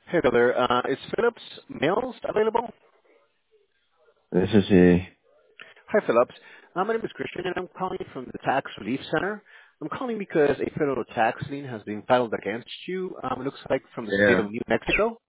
Hey there. Is Phillips Mills available? This is a Hi, Phillips. My name is Christian, and I'm calling from the Tax Relief Center. I'm calling because a federal tax lien has been filed against you. It looks like from the state yeah. of New Mexico.